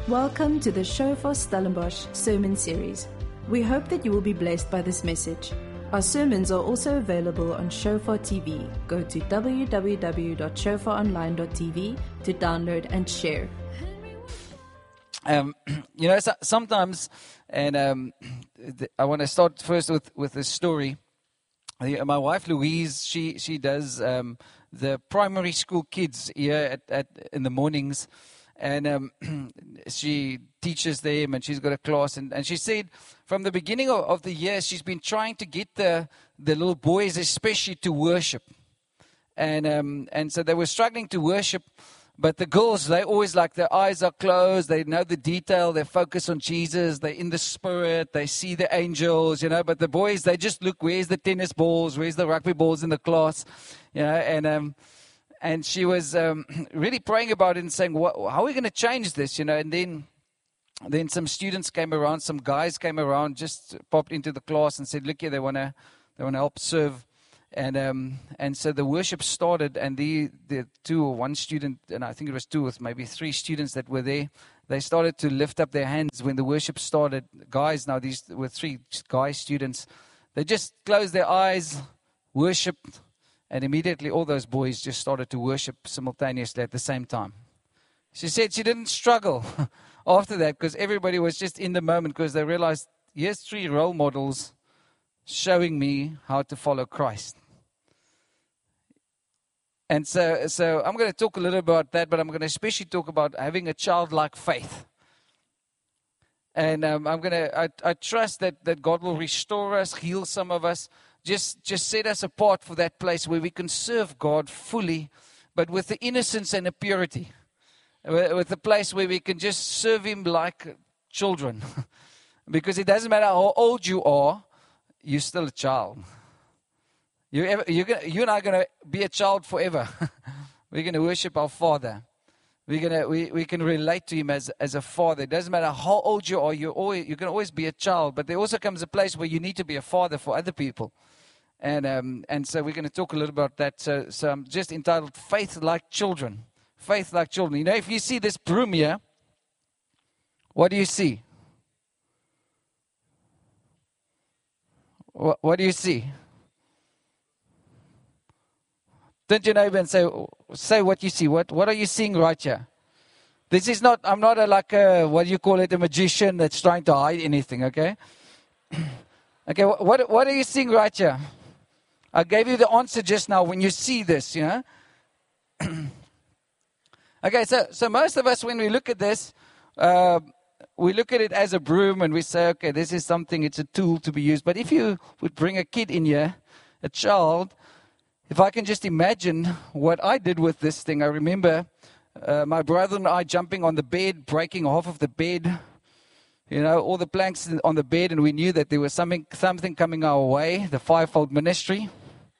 Welcome to the Shofar Stellenbosch sermon series. We hope that you will be blessed by this message. Our sermons are also available on Shofar TV. Go to www.shofaronline.tv to download and share. Sometimes, and I want to start first with a story. My wife Louise, she does the primary school kids here in the mornings, and she teaches them, and she's got a class, and she said from the beginning of the year she's been trying to get the little boys especially to worship, and so they were struggling to worship. But the girls, they always like their eyes are closed. They know the detail. They focus on Jesus. They're in the spirit. They see the angels, But the boys, they just look, where's the tennis balls? Where's the rugby balls in the class? And she was really praying about it and saying, how are we going to change this? And then some students came around. Some guys came around, just popped into the class and said, look here, they want to help serve. And so the worship started, and the two or one student, and I think it was two with maybe three students that were there, they started to lift up their hands when the worship started. Guys, now these were three guy students, they just closed their eyes, worshiped, and immediately all those boys just started to worship simultaneously at the same time. She said she didn't struggle after that because everybody was just in the moment, because they realized, here's three role models showing me how to follow Christ. And so I'm going to talk a little about that, but I'm going to especially talk about having a childlike faith. And I trust that God will restore us, heal some of us, just set us apart for that place where we can serve God fully, but with the innocence and the purity. With a place where we can just serve Him like children. Because it doesn't matter how old you are, you're still a child. You and I are going to be a child forever. We're going to worship our Father. We can relate to Him as a father. It doesn't matter how old you are, you can always be a child. But there also comes a place where you need to be a father for other people. And so we're going to talk a little about that. So I'm just entitled Faith Like Children. Faith like children. If you see this broom here, what do you see? What do you see? Turn to your neighbor and say what you see. What are you seeing right here? This is not, I'm not what do you call it, a magician that's trying to hide anything, okay? Okay, what are you seeing right here? I gave you the answer just now when you see this, Okay, so most of us, when we look at this, we look at it as a broom and we say, okay, this is something, it's a tool to be used. But if you would bring a kid in here, a child, if I can just imagine what I did with this thing. I remember my brother and I jumping on the bed, breaking half of the bed, all the planks on the bed, and we knew that there was something coming our way, the fivefold ministry,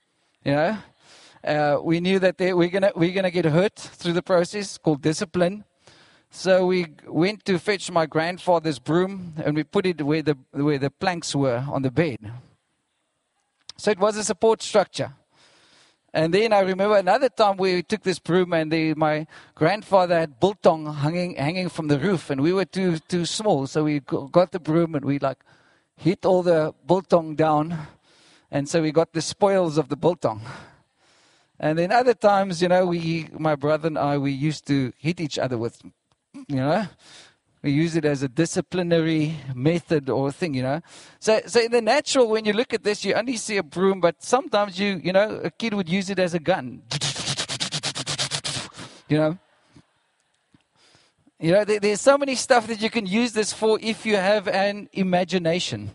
we knew that we're gonna get hurt through the process called discipline. So we went to fetch my grandfather's broom, and we put it where the planks were on the bed. So it was a support structure. And then I remember another time we took this broom, and my grandfather had biltong hanging from the roof, and we were too small. So we got the broom and we hit all the biltong down, and so we got the spoils of the biltong. And then other times, my brother and I, we used to hit each other with, we use it as a disciplinary method or thing, So in the natural, when you look at this, you only see a broom, but sometimes a kid would use it as a gun. There's so many stuff that you can use this for if you have an imagination.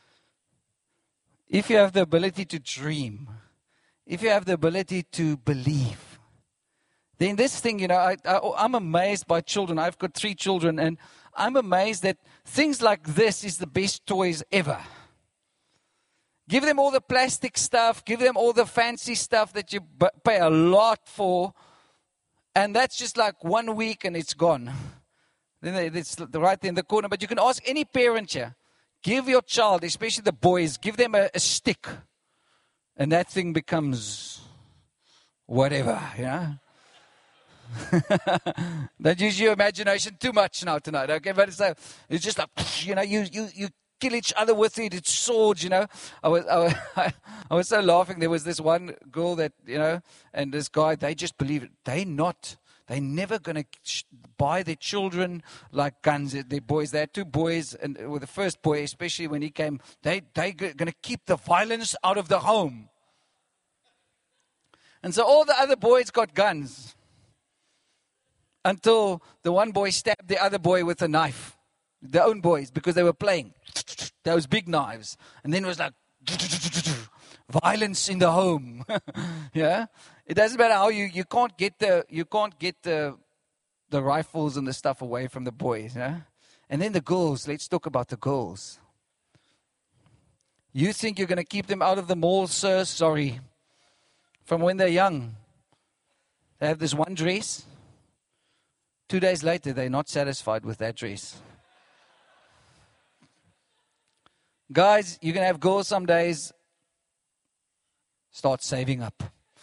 If you have the ability to dream. If you have the ability to believe, then this thing, I'm amazed by children. I've got 3 children, and I'm amazed that things like this is the best toys ever. Give them all the plastic stuff, give them all the fancy stuff that you pay a lot for, and that's just like 1 week and it's gone. Then it's right there in the corner. But you can ask any parent here, give your child, especially the boys, give them a stick. And that thing becomes whatever, Don't use your imagination too much now tonight, okay? But it's just like, you kill each other with it. It's swords, I was so laughing. There was this one girl that, and this guy, they just believe it. They're never going to buy their children like guns. Their boys, they had 2 boys, and with the first boy, especially when he came, they're going to keep the violence out of the home. And so all the other boys got guns until the one boy stabbed the other boy with a knife. Their own boys, because they were playing those big knives. And then it was like violence in the home. Yeah, it doesn't matter how you can't get the rifles and the stuff away from the boys. Yeah, and then the girls. Let's talk about the girls. You think you're going to keep them out of the mall, sir? Sorry. From when they're young, they have this one dress. 2 days later, they're not satisfied with that dress. Guys, you're going to have girls some days. Start saving up.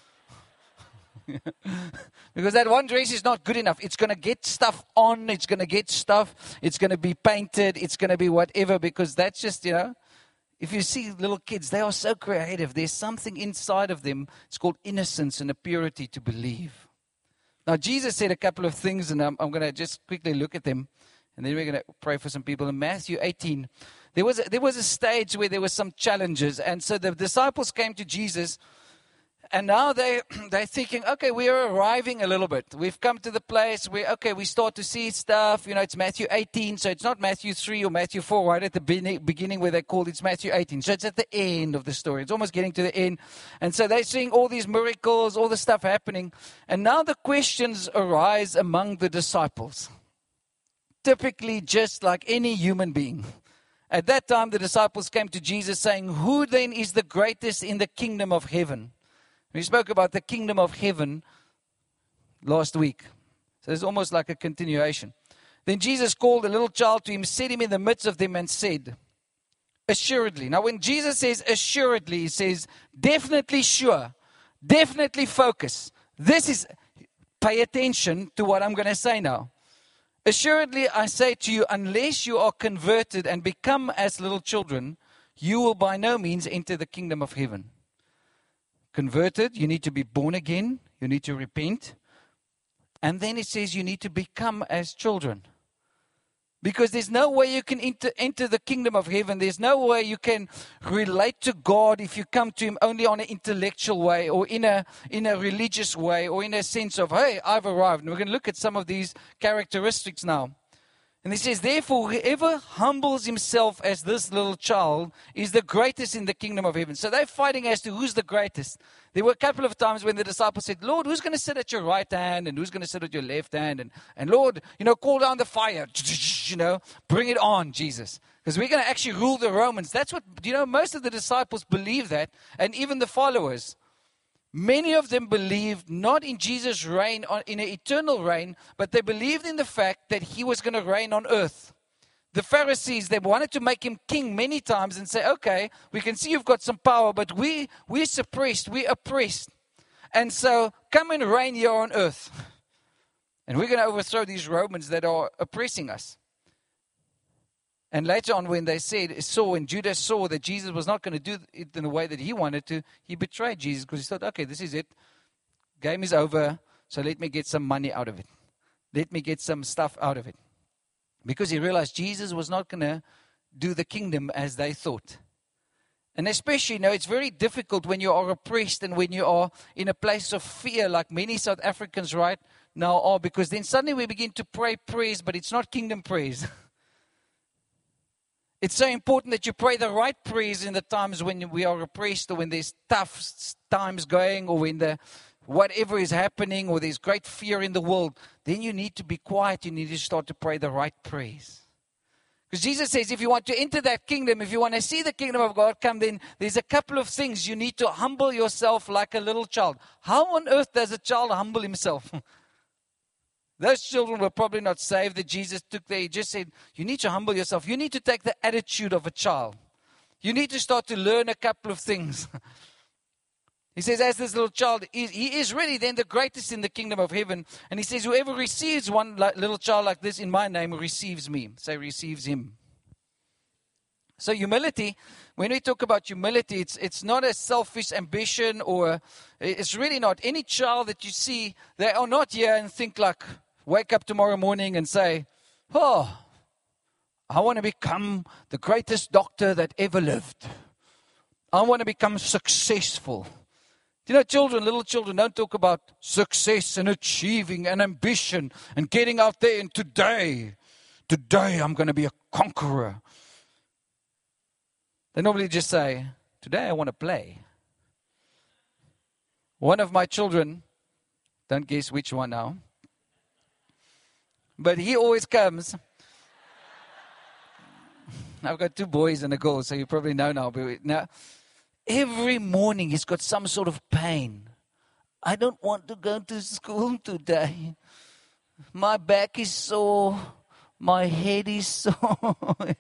Because that one dress is not good enough. It's going to get stuff on. It's going to get stuff. It's going to be painted. It's going to be whatever. Because that's just, if you see little kids, they are so creative. There's something inside of them. It's called innocence and a purity to believe. Now, Jesus said a couple of things, and I'm going to just quickly look at them. And then we're going to pray for some people. In Matthew 18, there was a stage where there were some challenges. And so the disciples came to Jesus. And now they're thinking, okay, we are arriving a little bit. We've come to the place where, we start to see stuff. It's Matthew 18, so it's not Matthew 3 or Matthew 4, right at the beginning where they called it's Matthew 18. So it's at the end of the story. It's almost getting to the end. And so they're seeing all these miracles, all the stuff happening. And now the questions arise among the disciples. Typically just like any human being. At that time, the disciples came to Jesus saying, who then is the greatest in the kingdom of heaven? We spoke about the kingdom of heaven last week. So it's almost like a continuation. Then Jesus called a little child to him, set him in the midst of them and said, assuredly. Now when Jesus says assuredly, he says definitely sure, definitely focus. Pay attention to what I'm going to say now. Assuredly, I say to you, unless you are converted and become as little children, you will by no means enter the kingdom of heaven. Converted, you need to be born again. You need to repent. And then it says you need to become as children. Because there's no way you can enter the kingdom of heaven. There's no way you can relate to God if you come to Him only on an intellectual way or in a religious way or in a sense of, hey, I've arrived. And we're going to look at some of these characteristics now. And he says, therefore, whoever humbles himself as this little child is the greatest in the kingdom of heaven. So they're fighting as to who's the greatest. There were a couple of times when the disciples said, Lord, who's going to sit at your right hand and who's going to sit at your left hand? And Lord, call down the fire. Bring it on, Jesus. Because we're going to actually rule the Romans. That's what, most of the disciples believe that, and even the followers. Many of them believed not in Jesus' reign, in an eternal reign, but they believed in the fact that He was going to reign on earth. The Pharisees, they wanted to make Him king many times and say, okay, we can see you've got some power, but we're suppressed, we're oppressed. And so come and reign here on earth. And we're going to overthrow these Romans that are oppressing us. And later on when when Judas saw that Jesus was not going to do it in the way that he wanted to, he betrayed Jesus because he thought, okay, this is it. Game is over, so let me get some money out of it. Let me get some stuff out of it. Because he realized Jesus was not going to do the kingdom as they thought. And especially, it's very difficult when you are oppressed and when you are in a place of fear like many South Africans right now are, because then suddenly we begin to pray prayers, but it's not kingdom prayers. It's so important that you pray the right prayers in the times when we are oppressed or when there's tough times going or when whatever is happening or there's great fear in the world. Then you need to be quiet. You need to start to pray the right prayers. Because Jesus says if you want to enter that kingdom, if you want to see the kingdom of God come, then there's a couple of things. You need to humble yourself like a little child. How on earth does a child humble himself? Those children were probably not saved that Jesus took there. He just said, you need to humble yourself. You need to take the attitude of a child. You need to start to learn a couple of things. He says, as this little child, he is really then the greatest in the kingdom of heaven. And he says, whoever receives one little child like this in my name receives me. Say, receives him. So humility, when we talk about humility, it's not a selfish ambition, or it's really not. Any child that you see, they are not here and think like, wake up tomorrow morning and say, oh, I want to become the greatest doctor that ever lived. I want to become successful. You know, little children don't talk about success and achieving and ambition and getting out there and today I'm going to be a conqueror. They normally just say, today I want to play. One of my children, don't guess which one now, but he always comes. I've got 2 boys and a girl, so you probably know now. But now, every morning he's got some sort of pain. I don't want to go to school today. My back is sore. My head is sore.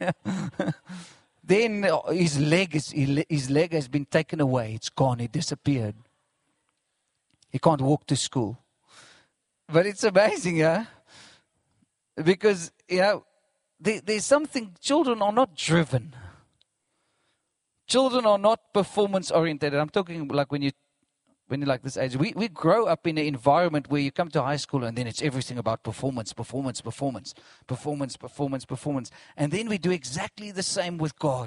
Then his leg has been taken away. It's gone. It disappeared. He can't walk to school. But it's amazing, yeah? Because, there's something, children are not driven. Children are not performance oriented. I'm talking like when you're like this age. We grow up in an environment where you come to high school and then it's everything about performance. And then we do exactly the same with God.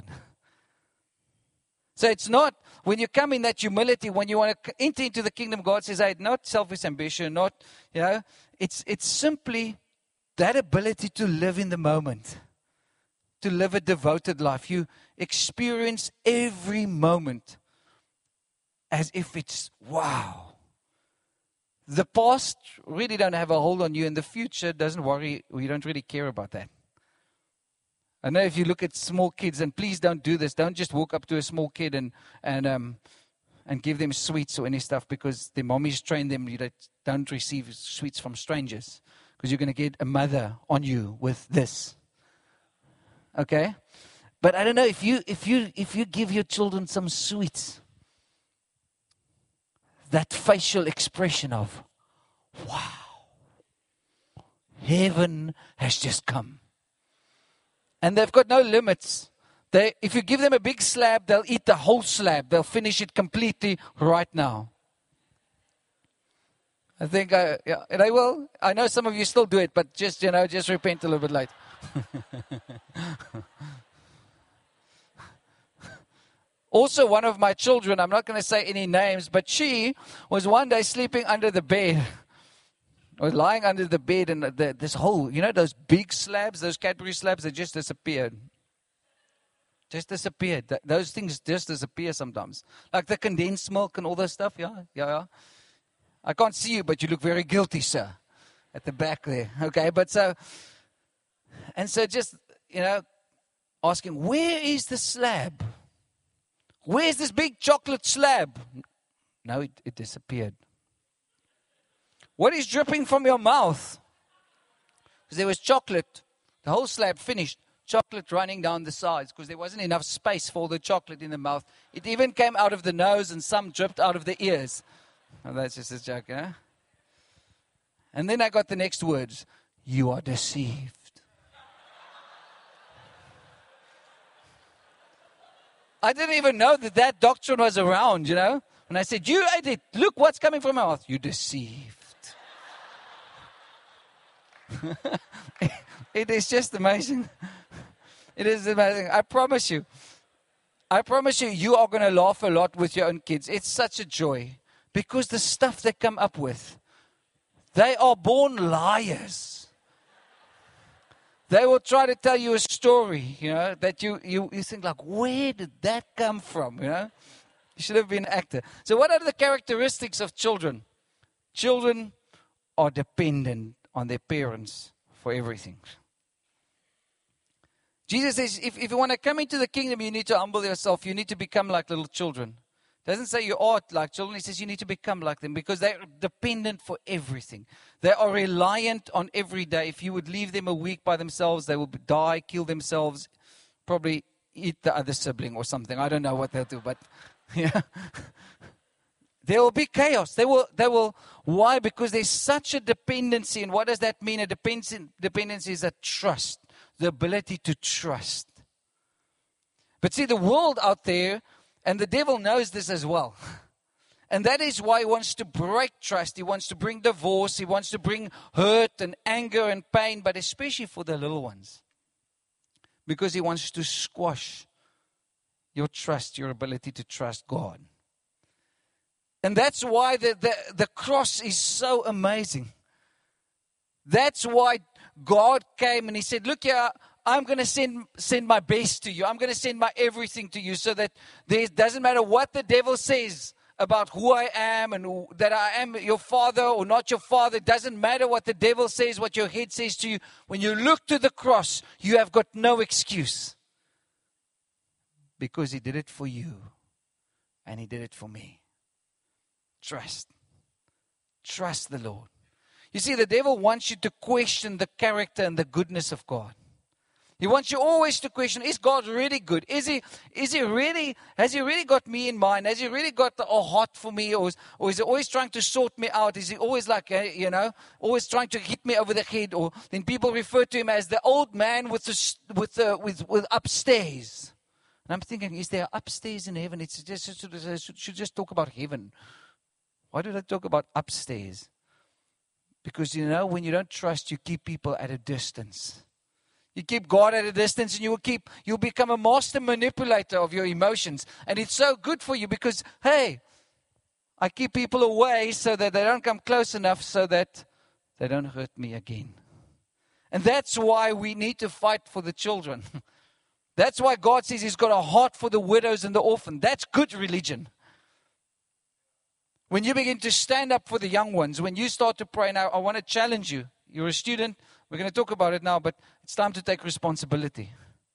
So it's not, when you come in that humility, when you want to enter into the kingdom, God says, hey, not selfish ambition, not, it's simply that ability to live in the moment, to live a devoted life. You experience every moment as if it's, wow. The past really don't have a hold on you, and the future doesn't worry. We don't really care about that. I know if you look at small kids, and please don't do this. Don't just walk up to a small kid and give them sweets or any stuff, because their mommies train them. You don't receive sweets from strangers, because you're going to get a mother on you with this. Okay? But I don't know, if you give your children some sweets, that facial expression of, wow, heaven has just come. And they've got no limits. If you give them a big slab, they'll eat the whole slab. They'll finish it completely right now. I think, and I will. I know some of you still do it, but just repent a little bit late. Also, one of my children, I'm not going to say any names, but she was one day sleeping under the bed, or lying under the bed, and this whole, those big slabs, those Cadbury slabs, they just disappeared. Just disappeared. Those things just disappear sometimes. Like the condensed milk and all that stuff. Yeah. I can't see you, but you look very guilty, sir, at the back there. Okay, but so just, asking, where is the slab? Where's this big chocolate slab? No, it disappeared. What is dripping from your mouth? Because there was chocolate. The whole slab finished. Chocolate running down the sides because there wasn't enough space for the chocolate in the mouth. It even came out of the nose and some dripped out of the ears. Oh, that's just a joke, huh? And then I got the next words. You are deceived. I didn't even know that doctrine was around, And I said, you ate it. Look what's coming from my mouth. You deceived. It is just amazing. It is amazing. I promise you, you are going to laugh a lot with your own kids. It's such a joy. Because the stuff they come up with, they are born liars. They will try to tell you a story, that you think like, where did that come from, You should have been an actor. So what are the characteristics of children? Children are dependent on their parents for everything. Jesus says, if you want to come into the kingdom, you need to humble yourself. You need to become like little children. Doesn't say you are like children. He says you need to become like them because they're dependent for everything. They are reliant on every day. If you would leave them a week by themselves, they will die, kill themselves, probably eat the other sibling or something. I don't know what they'll do, but yeah. There will be chaos. They will. Why? Because there's such a dependency. And what does that mean? A dependency is a trust, the ability to trust. But see, the world out there, and the devil knows this as well. And that is why he wants to break trust. He wants to bring divorce. He wants to bring hurt and anger and pain, but especially for the little ones. Because he wants to squash your trust, your ability to trust God. And that's why the cross is so amazing. That's why God came and he said, look here, I'm going to send my best to you. I'm going to send my everything to you so that it doesn't matter what the devil says about who I am and that I am your father or not your father. It doesn't matter what the devil says, what your head says to you. When you look to the cross, you have got no excuse. Because he did it for you and he did it for me. Trust. Trust the Lord. You see, the devil wants you to question the character and the goodness of God. He wants you always to question, is God really good? Has he really got me in mind? Has he really got a heart for me? Or is he always trying to sort me out? Is he always like, always trying to hit me over the head? Or then people refer to him as the old man with upstairs. And I'm thinking, is there upstairs in heaven? It should just talk about heaven. Why did I talk about upstairs? Because, when you don't trust, you keep people at a distance. You keep God at a distance and you'll become a master manipulator of your emotions. And it's so good for you because, hey, I keep people away so that they don't come close enough so that they don't hurt me again. And that's why we need to fight for the children. That's why God says he's got a heart for the widows and the orphan. That's good religion. When you begin to stand up for the young ones, when you start to pray, now I want to challenge you. You're a student. We're going to talk about it now, but it's time to take responsibility.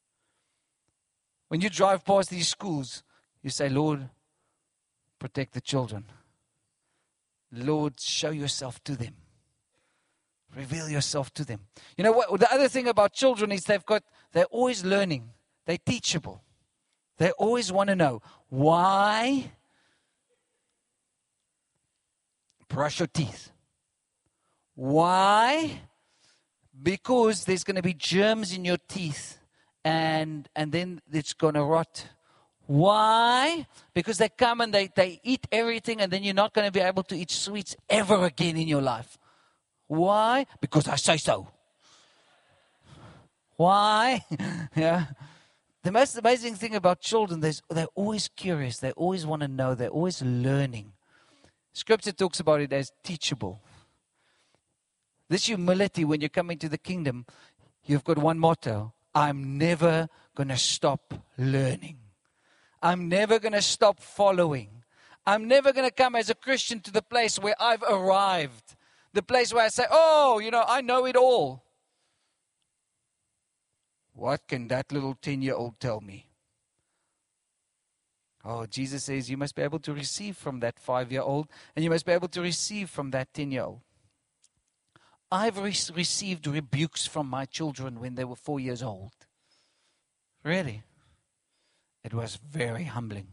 When you drive past these schools, you say, Lord, protect the children. Lord, show yourself to them. Reveal yourself to them. You know what? The other thing about children is they're always learning. They're teachable. They always want to know why. Brush your teeth. Why? Because there's going to be germs in your teeth and then it's going to rot. Why? Because they come and they eat everything and then you're not going to be able to eat sweets ever again in your life. Why? Because I say so. Why? Yeah. The most amazing thing about children, they're always curious. They always want to know. They're always learning. Scripture talks about it as teachable. This humility, when you come into the kingdom, you've got one motto. I'm never going to stop learning. I'm never going to stop following. I'm never going to come as a Christian to the place where I've arrived. The place where I say, I know it all. What can that little 10-year-old tell me? Oh, Jesus says you must be able to receive from that 5-year-old and you must be able to receive from that 10-year-old. I've received rebukes from my children when they were 4 years old. Really. It was very humbling.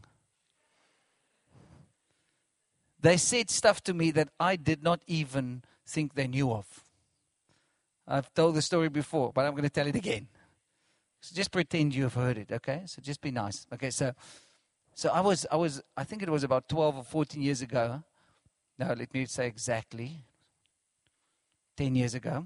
They said stuff to me that I did not even think they knew of. I've told the story before, but I'm going to tell it again. So just pretend you have heard it, okay? So just be nice. Okay, so I think it was about 12 or 14 years ago. No, let me say exactly. 10 years ago.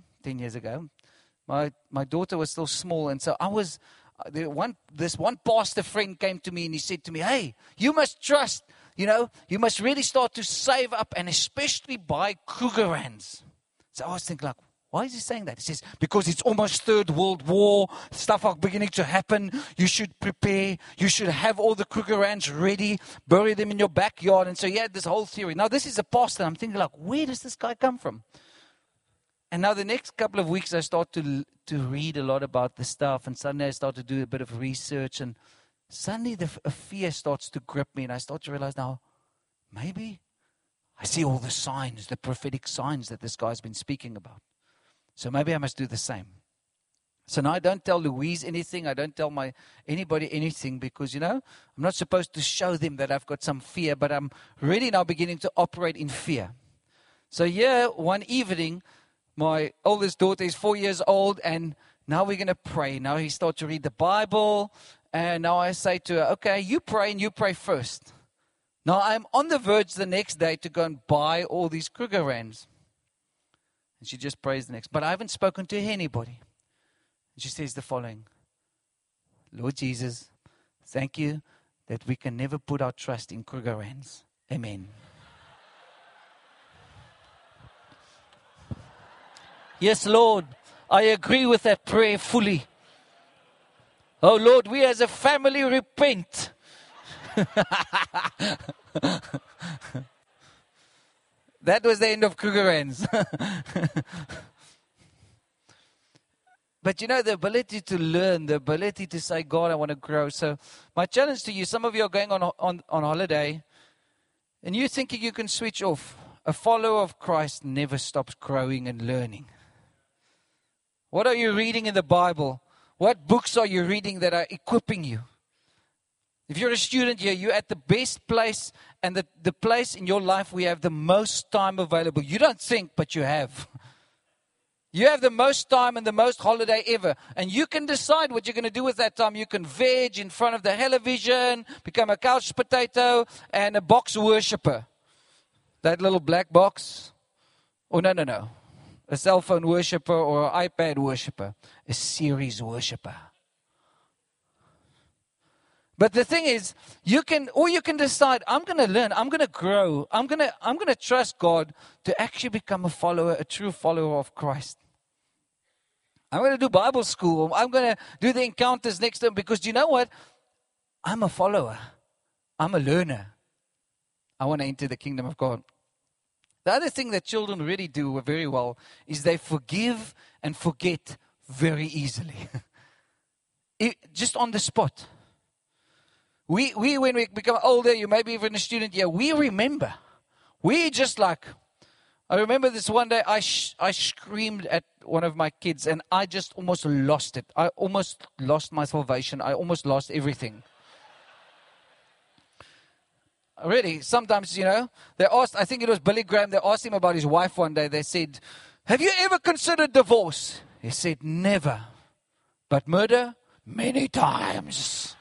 My daughter was still small, and so this one pastor friend came to me and he said to me, hey, you must trust, you must really start to save up and especially buy Krugerrands. So I was thinking like, why is he saying that? He says, because it's almost Third World War, stuff are beginning to happen, you should prepare, you should have all the Krugerrands ready, bury them in your backyard. And so he had this whole theory. Now this is a pastor, I'm thinking like, where does this guy come from? And now the next couple of weeks I start to read a lot about this stuff, and suddenly I start to do a bit of research, and suddenly a fear starts to grip me, and I start to realize now, maybe I see all the signs, the prophetic signs that this guy's been speaking about. So maybe I must do the same. So now I don't tell Louise anything. I don't tell anybody anything because, I'm not supposed to show them that I've got some fear, but I'm really now beginning to operate in fear. So here, one evening, my oldest daughter is 4 years old, and now we're going to pray. Now he starts to read the Bible, and now I say to her, okay, you pray and you pray first. Now I'm on the verge the next day to go and buy all these Kruger Rands. And she just prays the next. But I haven't spoken to anybody. And she says the following: Lord Jesus, thank you that we can never put our trust in Kruger Rands. Amen. Yes, Lord, I agree with that prayer fully. Oh, Lord, we as a family repent. That was the end of Kruger Rands. But the ability to learn, the ability to say, God, I want to grow. So my challenge to you, some of you are going on holiday, and you're thinking you can switch off. A follower of Christ never stops growing and learning. What are you reading in the Bible? What books are you reading that are equipping you? If you're a student here, you're at the best place and the place in your life where you have the most time available. You don't think, but you have. You have the most time and the most holiday ever. And you can decide what you're going to do with that time. You can veg in front of the television, become a couch potato, and a box worshiper. That little black box. Oh, no. A cell phone worshiper or an iPad worshiper. A series worshiper. But the thing is, you can decide, I'm going to learn, I'm going to grow, I'm going to trust God to actually become a follower, a true follower of Christ. I'm going to do Bible school. I'm going to do the encounters next to him because do you know what? I'm a follower. I'm a learner. I want to enter the kingdom of God. The other thing that children really do very well is they forgive and forget very easily. Just on the spot. We when we become older, you may be even a student here, we remember. We just I remember this one day, I screamed at one of my kids and I just almost lost it. I almost lost my salvation. I almost lost everything. Really, sometimes, they asked, I think it was Billy Graham, they asked him about his wife one day. They said, have you ever considered divorce? He said, never. But murder? Many times.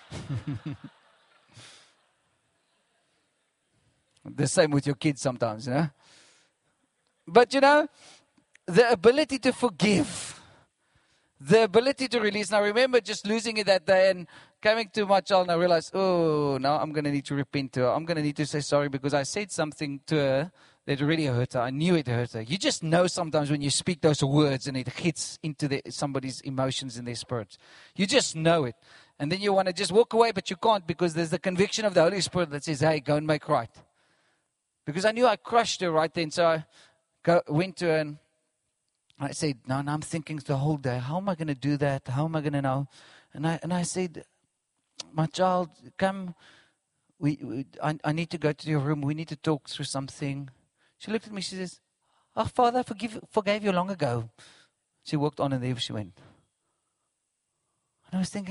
The same with your kids sometimes, But the ability to forgive, the ability to release. Now remember just losing it that day and coming to my child and I realized, now I'm going to need to repent to her. I'm going to need to say sorry because I said something to her that really hurt her. I knew it hurt her. You just know sometimes when you speak those words and it hits into somebody's emotions and their spirits. You just know it. And then you want to just walk away, but you can't because there's the conviction of the Holy Spirit that says, hey, go and make right. Because I knew I crushed her right then. So I went to her and I said, no, I'm thinking the whole day, how am I going to do that? How am I going to know? And I said, my child, come, I need to go to your room. We need to talk through something. She looked at me, she says, oh, Father, I forgave you long ago. She walked on and there she went. And I was thinking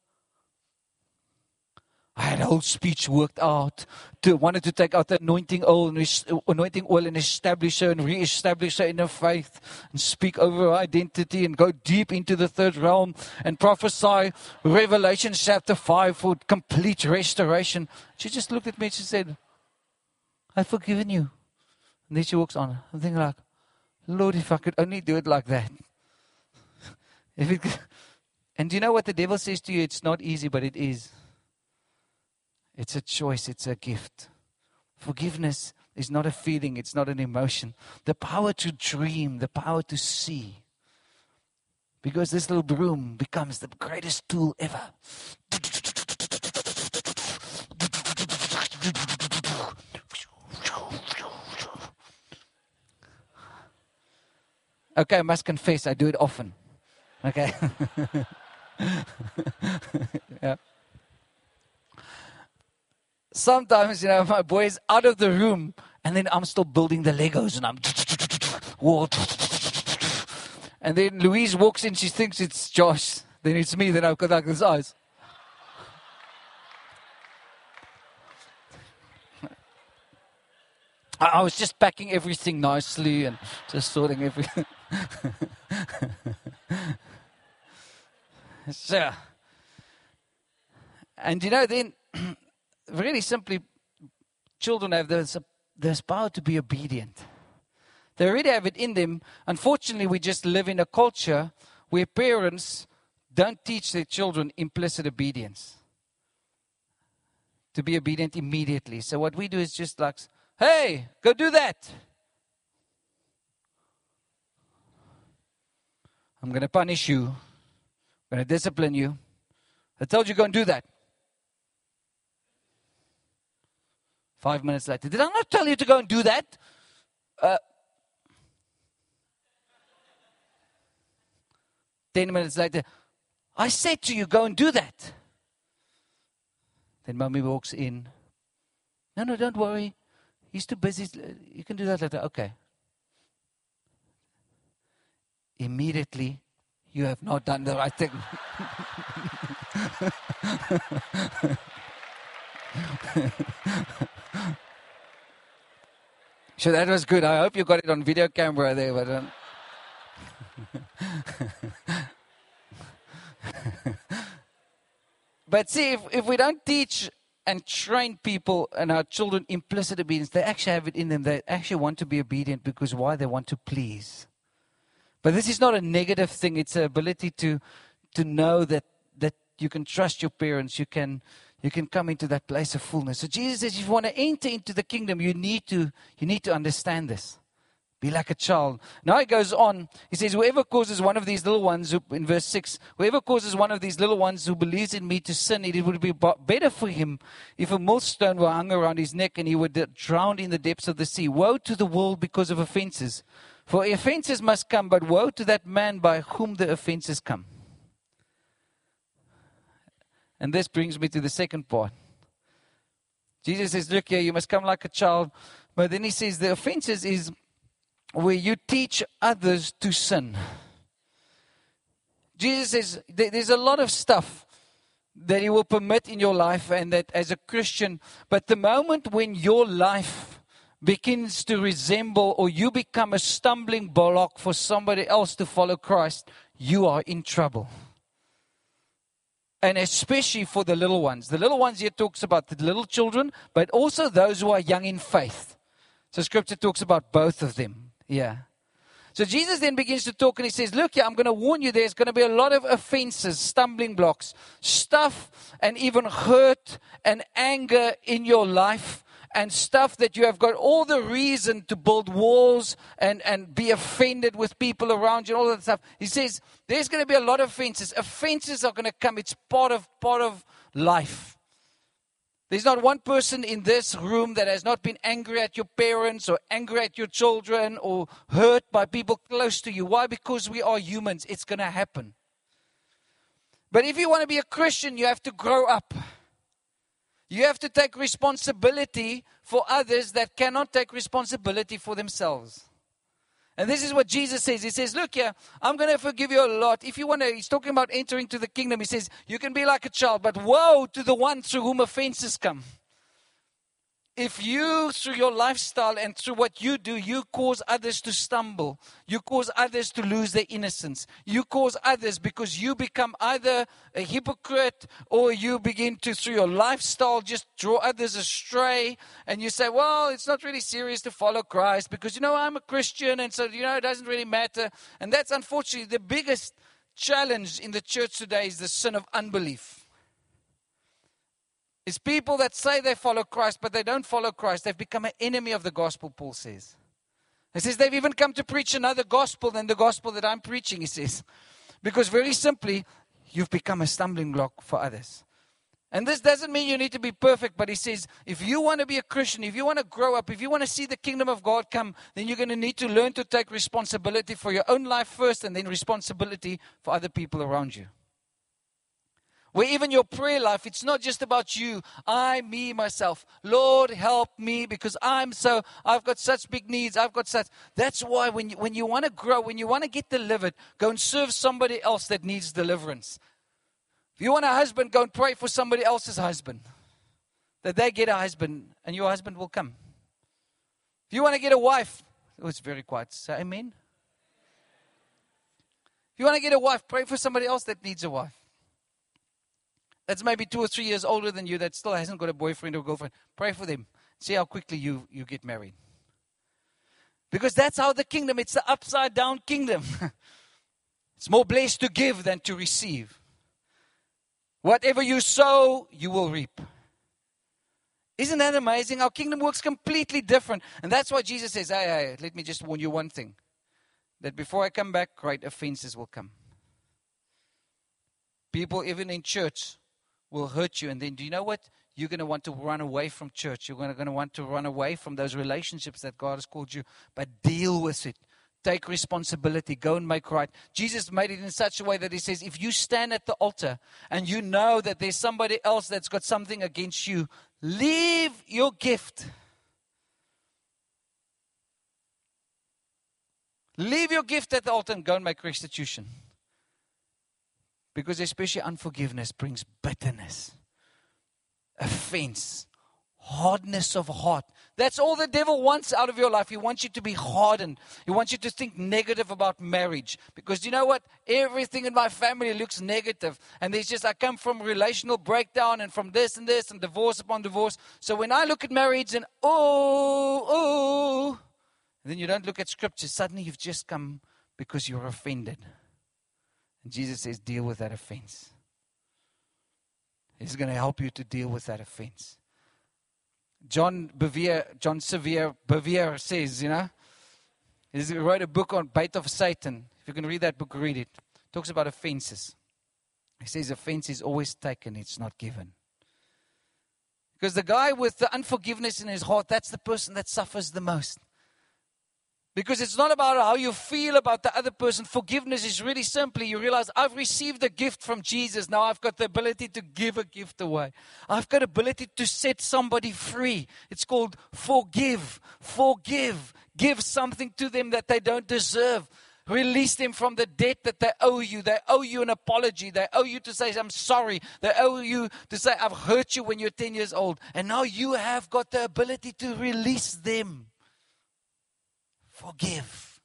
I had a whole speech worked out. Wanted to take out the anointing oil and establish her and re-establish her in her faith and speak over her identity and go deep into the third realm and prophesy Revelation chapter 5 for complete restoration. She just looked at me and she said, I've forgiven you. And then she walks on. I'm thinking Lord, if I could only do it like that. And do you know what the devil says to you? It's not easy, but it is. It's a choice. It's a gift. Forgiveness is not a feeling. It's not an emotion. The power to dream, the power to see. Because this little broom becomes the greatest tool ever. Okay, I must confess, I do it often. Okay. Yeah. Sometimes, my boy is out of the room and then I'm still building the Legos and I'm And then Louise walks in, she thinks it's Josh. Then it's me, then I've got like this eyes. I was just packing everything nicely and just sorting everything. So, and then really simply, children have this power to be obedient. They already have it in them. Unfortunately, we just live in a culture where parents don't teach their children implicit obedience. To be obedient immediately. So what we do is just like, hey, go do that. I'm going to punish you. I'm going to discipline you. I told you go and do that. 5 minutes later, did I not tell you to go and do that? 10 minutes later, I said to you, go and do that. Then mommy walks in. No, don't worry. He's too busy. You can do that later. Okay. Immediately, you have not done the right thing. So that was good. I hope you got it on video camera there. But, but see, if we don't teach and train people and our children implicit obedience, they actually have it in them. They actually want to be obedient because why? They want to please. But this is not a negative thing. It's an ability to know that you can trust your parents. You can come into that place of fullness. So Jesus says, if you want to enter into the kingdom, you need to understand this. Be like a child. Now he goes on. He says, whoever causes one of these little ones, in verse 6, whoever causes one of these little ones who believes in me to sin, it would be better for him if a millstone were hung around his neck and he would drown in the depths of the sea. Woe to the world because of offenses. For offenses must come, but woe to that man by whom the offenses come. And this brings me to the second part. Jesus says, look here, you must come like a child. But then he says the offenses is where you teach others to sin. Jesus says there's a lot of stuff that he will permit in your life and that as a Christian, but the moment when your life begins to resemble or you become a stumbling block for somebody else to follow Christ, you are in trouble. And especially for the little ones. The little ones here talks about the little children, but also those who are young in faith. So Scripture talks about both of them. Yeah. So Jesus then begins to talk and he says, look, I'm going to warn you, there's going to be a lot of offenses, stumbling blocks, stuff and even hurt and anger in your life. And stuff that you have got all the reason to build walls and be offended with people around you and all that stuff. He says there's going to be a lot of offenses. Offenses are going to come. It's part of life. There's not one person in this room that has not been angry at your parents or angry at your children or hurt by people close to you. Why? Because we are humans. It's going to happen. But if you want to be a Christian, you have to grow up. You have to take responsibility for others that cannot take responsibility for themselves. And this is what Jesus says. He says, look here, I'm going to forgive you a lot. If you want to, he's talking about entering to the kingdom. He says, you can be like a child, but woe to the one through whom offenses come. If you, through your lifestyle and through what you do, you cause others to stumble. You cause others to lose their innocence. You cause others because you become either a hypocrite or you begin to, through your lifestyle, just draw others astray. And you say, well, it's not really serious to follow Christ because, I'm a Christian and so, it doesn't really matter. And that's unfortunately the biggest challenge in the church today is the sin of unbelief. It's people that say they follow Christ, but they don't follow Christ. They've become an enemy of the gospel, Paul says. He says they've even come to preach another gospel than the gospel that I'm preaching, he says. Because very simply, you've become a stumbling block for others. And this doesn't mean you need to be perfect, but he says, if you want to be a Christian, if you want to grow up, if you want to see the kingdom of God come, then you're going to need to learn to take responsibility for your own life first and then responsibility for other people around you. Where even your prayer life, it's not just about you. I, me, myself. Lord, help me because I've got such big needs. That's why when you want to grow, when you want to get delivered, go and serve somebody else that needs deliverance. If you want a husband, go and pray for somebody else's husband. That they get a husband and your husband will come. If you want to get a wife, it's very quiet. Say amen. If you want to get a wife, pray for somebody else that needs a wife. That's maybe 2 or 3 years older than you that still hasn't got a boyfriend or girlfriend. Pray for them. See how quickly you get married. Because that's how the kingdom, it's the upside down kingdom. It's more blessed to give than to receive. Whatever you sow, you will reap. Isn't that amazing? Our kingdom works completely different. And that's why Jesus says, hey, let me just warn you one thing. That before I come back, great offenses will come. People, even in church, will hurt you. And then do you know what? You're going to want to run away from church. You're going to want to run away from those relationships that God has called you. But deal with it. Take responsibility. Go and make right. Jesus made it in such a way that he says, if you stand at the altar and you know that there's somebody else that's got something against you, leave your gift. Leave your gift at the altar and go and make restitution. Because especially unforgiveness brings bitterness, offense, hardness of heart. That's all the devil wants out of your life. He wants you to be hardened. He wants you to think negative about marriage. Because you know what? Everything in my family looks negative. And I come from relational breakdown and from this and divorce upon divorce. So when I look at marriage and and then you don't look at scripture, suddenly you've just come because you're offended. And Jesus says, deal with that offense. He's going to help you to deal with that offense. John Sevier Bevere says, he wrote a book on Bait of Satan. If you can read that book, read it. It talks about offenses. He says offense is always taken, it's not given. Because the guy with the unforgiveness in his heart, that's the person that suffers the most. Because it's not about how you feel about the other person. Forgiveness is really simply, you realize, I've received a gift from Jesus. Now I've got the ability to give a gift away. I've got the ability to set somebody free. It's called forgive. Forgive. Give something to them that they don't deserve. Release them from the debt that they owe you. They owe you an apology. They owe you to say, I'm sorry. They owe you to say, I've hurt you when you're 10 years old. And now you have got the ability to release them. Forgive.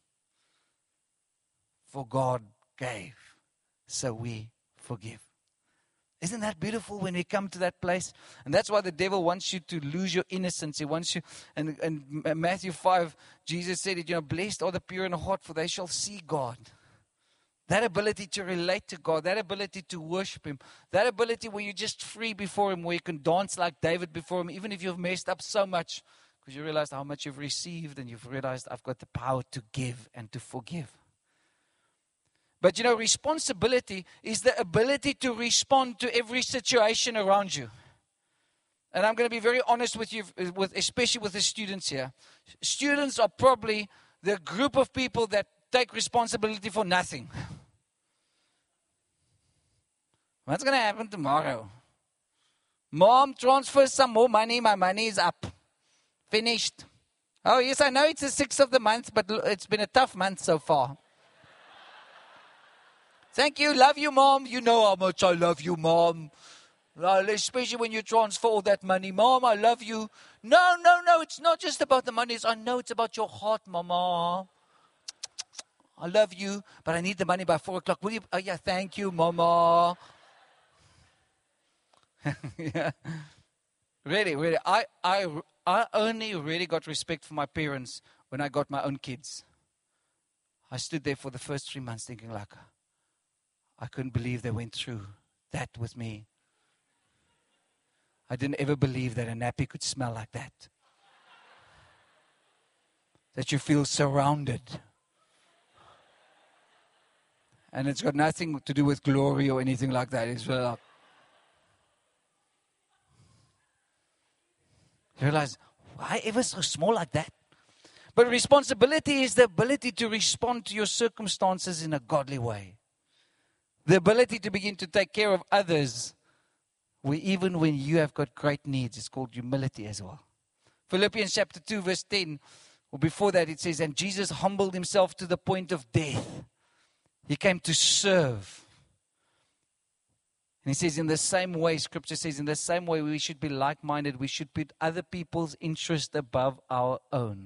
For God gave, so we forgive. Isn't that beautiful when we come to that place? And that's why the devil wants you to lose your innocence. He wants you, and Matthew 5, Jesus said it, blessed are the pure in heart, for they shall see God. That ability to relate to God, that ability to worship Him, that ability where you're just free before Him, where you can dance like David before Him, even if you've messed up so much. Because you realize how much you've received and you've realized I've got the power to give and to forgive. But responsibility is the ability to respond to every situation around you. And I'm going to be very honest with you, especially with the students here. Students are probably the group of people that take responsibility for nothing. What's going to happen tomorrow? Mom, transfer some more money. My money is up. Finished. Oh, yes, I know it's the 6th of the month, but it's been a tough month so far. Thank you. Love you, Mom. You know how much I love you, Mom. Especially when you transfer all that money. Mom, I love you. No. It's not just about the money. I know it's about your heart, Mama. I love you, but I need the money by 4 o'clock. Will you? Oh, yeah, thank you, Mama. Yeah. Really. I only really got respect for my parents when I got my own kids. I stood there for the first 3 months thinking I couldn't believe they went through that with me. I didn't ever believe that a nappy could smell like that. That you feel surrounded. And it's got nothing to do with glory or anything like that. It's really you realize, why ever so small like that? But responsibility is the ability to respond to your circumstances in a godly way. The ability to begin to take care of others even when you have got great needs, it's called humility as well. Philippians chapter 2, verse 10, or before that it says, and Jesus humbled himself to the point of death. He came to serve. And he says, in the same way, Scripture says, in the same way we should be like-minded. We should put other people's interest above our own.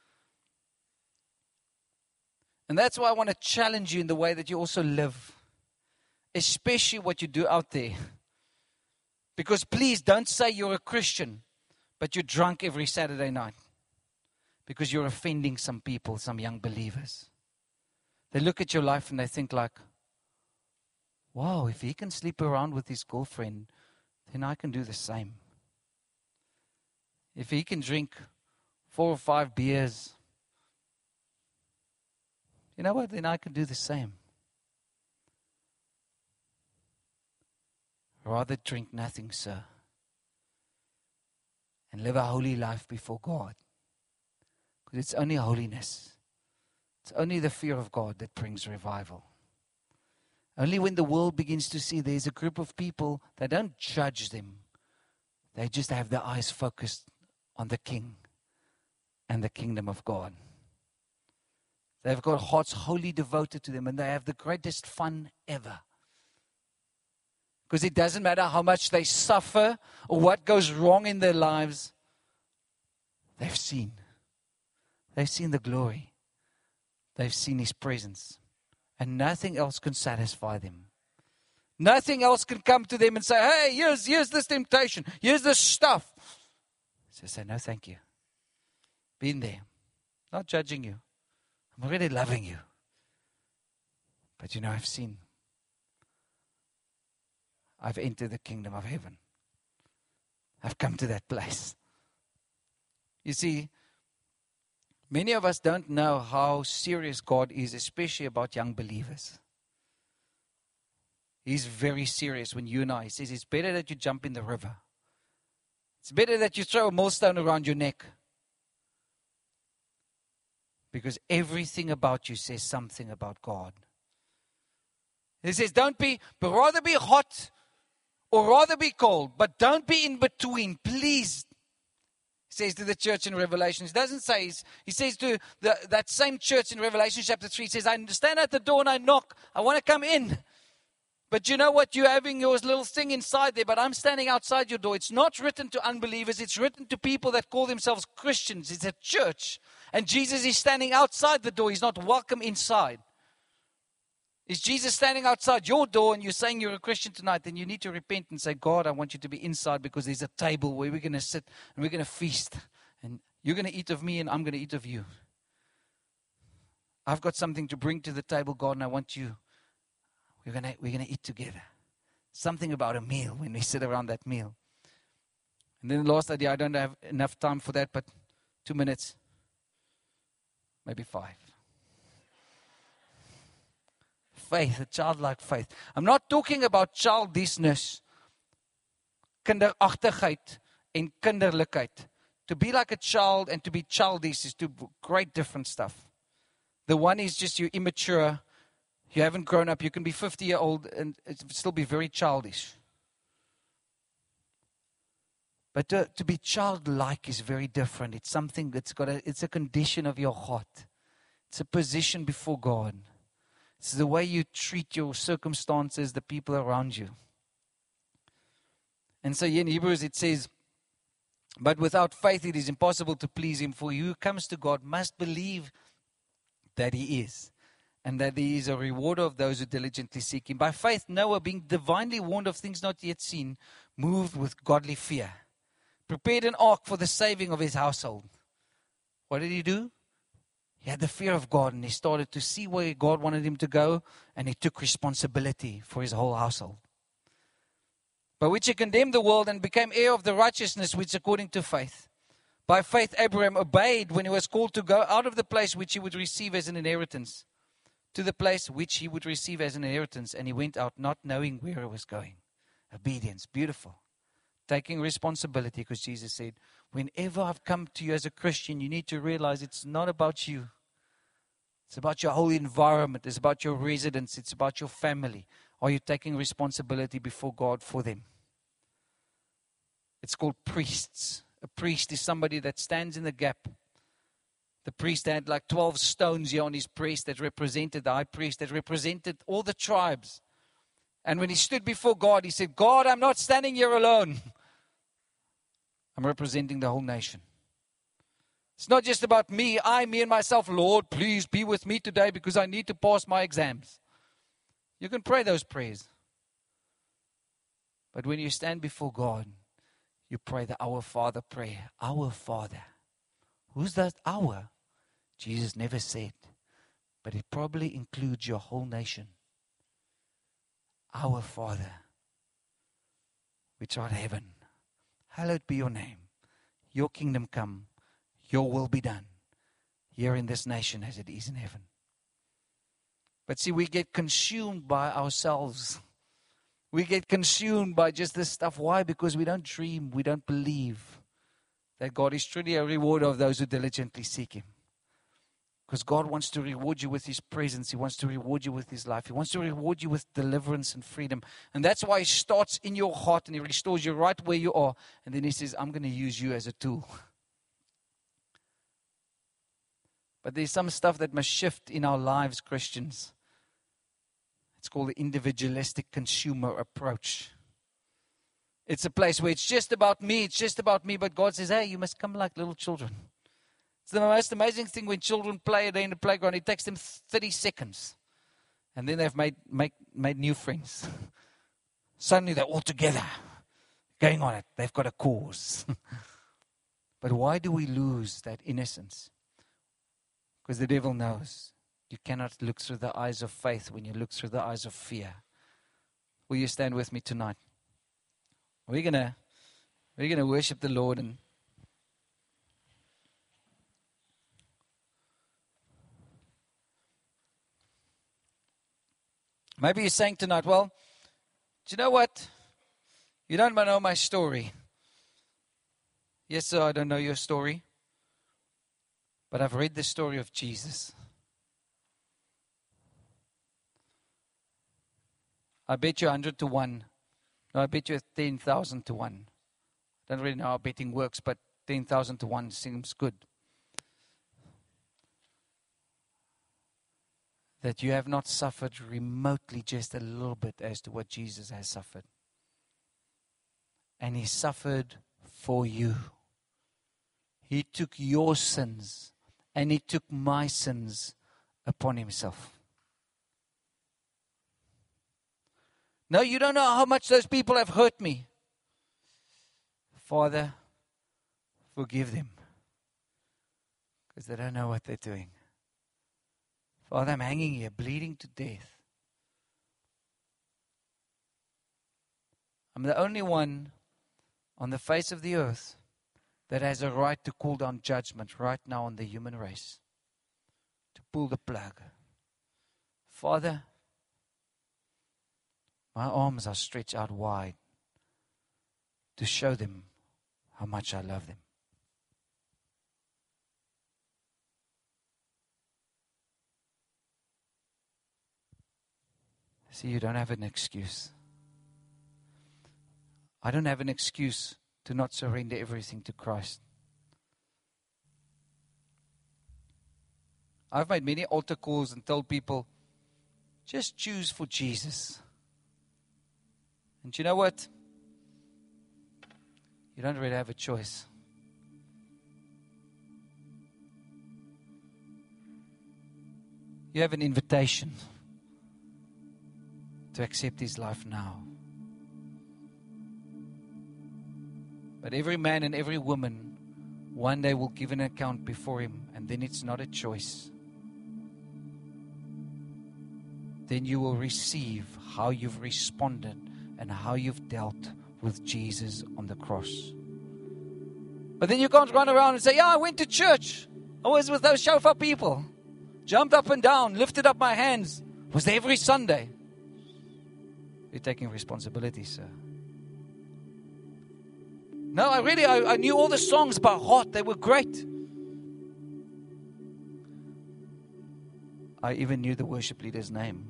And that's why I want to challenge you in the way that you also live. Especially what you do out there. Because please don't say you're a Christian, but you're drunk every Saturday night. Because you're offending some people, some young believers. They look at your life and they think like, wow, if he can sleep around with his girlfriend, then I can do the same. If he can drink 4 or 5 beers, you know what? Then I can do the same. Rather drink nothing, sir. And live a holy life before God. Because it's only holiness. It's only the fear of God that brings revival. Only when the world begins to see there's a group of people that don't judge them. They just have their eyes focused on the King and the kingdom of God. They've got hearts wholly devoted to them and they have the greatest fun ever. Because it doesn't matter how much they suffer or what goes wrong in their lives. They've seen. They've seen the glory. They've seen His presence. And nothing else can satisfy them. Nothing else can come to them and say, hey, here's this temptation. Here's this stuff. So say, no, thank you. Been there. Not judging you. I'm already loving you. But you know, I've seen. I've entered the kingdom of heaven. I've come to that place. You see, many of us don't know how serious God is, especially about young believers. He's very serious when you and I. He says it's better that you jump in the river. It's better that you throw a millstone around your neck. Because everything about you says something about God. He says, but rather be hot or rather be cold, but don't be in between, please. He says to the church in Revelation. He doesn't say, he says to that same church in Revelation chapter 3, he says, I stand at the door and I knock. I want to come in. But you know what? You're having your little thing inside there, but I'm standing outside your door. It's not written to unbelievers. It's written to people that call themselves Christians. It's a church. And Jesus is standing outside the door. He's not welcome inside. Is Jesus standing outside your door and you're saying you're a Christian tonight, then you need to repent and say, God, I want you to be inside because there's a table where we're going to sit and we're going to feast. And you're going to eat of me and I'm going to eat of you. I've got something to bring to the table, God, and I want you. We're going to eat together. Something about a meal when we sit around that meal. And then the last idea, I don't have enough time for that, but 2 minutes, maybe 5. Faith, a childlike faith. I'm not talking about childishness, kinderachtigheid en kinderlikheid. To be like a child and to be childish is two great different stuff. The one is just you're immature, you haven't grown up, you can be 50-year-old and still be very childish. But to be childlike is very different. It's something that's it's a condition of your heart. It's a position before God. It's the way you treat your circumstances, the people around you. And so here in Hebrews it says, but without faith it is impossible to please Him. For he who comes to God must believe that He is, and that He is a rewarder of those who diligently seek Him. By faith Noah, being divinely warned of things not yet seen, moved with godly fear, prepared an ark for the saving of his household. What did he do? He had the fear of God and he started to see where God wanted him to go, and he took responsibility for his whole household. By which he condemned the world and became heir of the righteousness which is according to faith. By faith Abraham obeyed when he was called to go out of the place which he would receive as an inheritance to the place which he would receive as an inheritance, and he went out not knowing where he was going. Obedience, beautiful. Taking responsibility, because Jesus said, whenever I've come to you as a Christian, you need to realize it's not about you. It's about your whole environment. It's about your residence. It's about your family. Are you taking responsibility before God for them? It's called priests. A priest is somebody that stands in the gap. The priest had like 12 stones here on his breast that represented the high priest, that represented all the tribes. And when he stood before God, he said, God, I'm not standing here alone. I'm representing the whole nation. It's not just about me, me and myself. Lord, please be with me today because I need to pass my exams. You can pray those prayers. But when you stand before God, you pray the Our Father prayer. Our Father. Who's that our? Jesus never said. But it probably includes your whole nation. Our Father, which art in heaven, hallowed be your name. Your kingdom come. Your will be done. Here in this nation as it is in heaven. But see, we get consumed by ourselves. We get consumed by just this stuff. Why? Because we don't dream, we don't believe that God is truly a rewarder of those who diligently seek Him. Because God wants to reward you with His presence. He wants to reward you with His life. He wants to reward you with deliverance and freedom. And that's why He starts in your heart and He restores you right where you are. And then He says, I'm going to use you as a tool. But there's some stuff that must shift in our lives, Christians. It's called the individualistic consumer approach. It's a place where it's just about me, but God says, hey, you must come like little children. It's the most amazing thing when children play in the playground. It takes them 30 seconds. And then they've made new friends. Suddenly they're all together, going on it. They've got a cause. But why do we lose that innocence? Because the devil knows. You cannot look through the eyes of faith when you look through the eyes of fear. Will you stand with me tonight? We're gonna worship the Lord, and maybe you're saying tonight, well, do you know what? You don't know my story. Yes, sir, I don't know your story. But I've read the story of Jesus. I bet you 100 to 1. No, I bet you 10,000 to 1. I don't really know how betting works, but 10,000 to 1 seems good. That you have not suffered remotely just a little bit as to what Jesus has suffered. And He suffered for you. He took your sins and He took my sins upon Himself. No, you don't know how much those people have hurt me. Father, forgive them. Because they don't know what they're doing. Father, I'm hanging here, bleeding to death. I'm the only one on the face of the earth that has a right to call down judgment right now on the human race. To pull the plug. Father, my arms are stretched out wide to show them how much I love them. See, you don't have an excuse. I don't have an excuse to not surrender everything to Christ. I've made many altar calls and told people, just choose for Jesus. And you know what? You don't really have a choice. You have an invitation to accept His life now. But every man and every woman one day will give an account before Him, and then it's not a choice. Then you will receive how you've responded and how you've dealt with Jesus on the cross. But then you can't run around and say, yeah, I went to church. I was with those shofar people. Jumped up and down, lifted up my hands. Was there every Sunday. You're taking responsibility, sir. No, I knew all the songs by heart. They were great. I even knew the worship leader's name.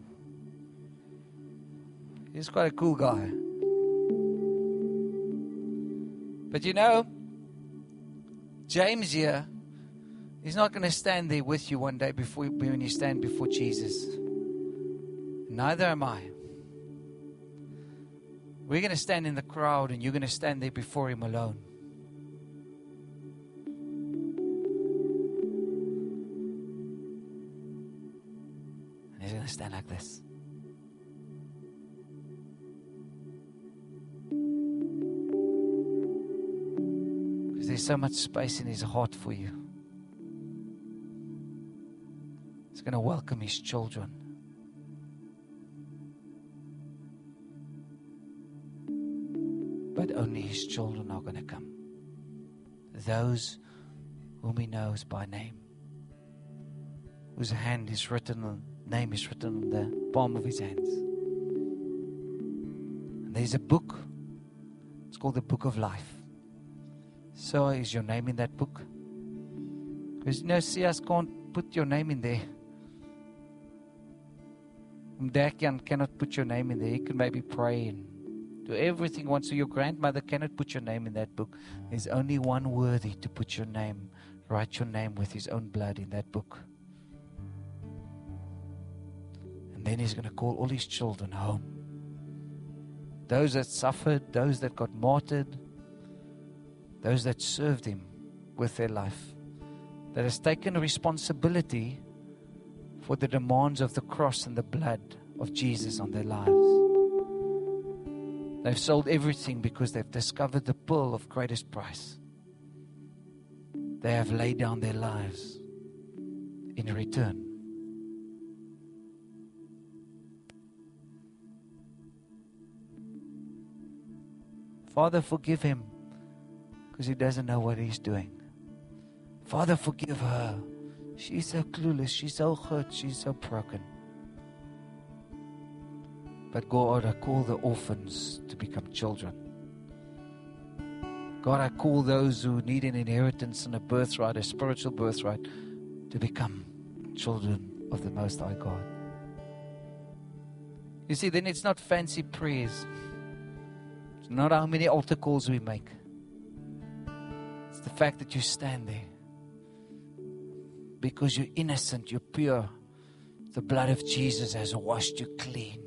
He's quite a cool guy. But you know, James here, he's not going to stand there with you one day when you stand before Jesus. Neither am I. We're going to stand in the crowd and you're going to stand there before Him alone. And He's going to stand like this. Because there's so much space in His heart for you. He's going to welcome His children. But only His children are going to come. Those whom He knows by name. Whose name is written on the palm of His hands. And there's a book. It's called the Book of Life. So is your name in that book? Because CS can't put your name in there. Dakian cannot put your name in there. He can maybe pray and do everything once. So your grandmother cannot put your name in that book. There's only one worthy to put your name, write your name with His own blood in that book. And then He's going to call all His children home. Those that suffered, those that got martyred, those that served Him with their life, that has taken responsibility for the demands of the cross and the blood of Jesus on their lives. They've sold everything because they've discovered the pearl of greatest price. They have laid down their lives in return. Father, forgive him because he doesn't know what he's doing. Father, forgive her. She's so clueless. She's so hurt. She's so broken. But God, I call the orphans to become children. God, I call those who need an inheritance and a birthright, a spiritual birthright, to become children of the Most High God. You see, then it's not fancy prayers. It's not how many altar calls we make. It's the fact that you stand there. Because you're innocent, you're pure. The blood of Jesus has washed you clean.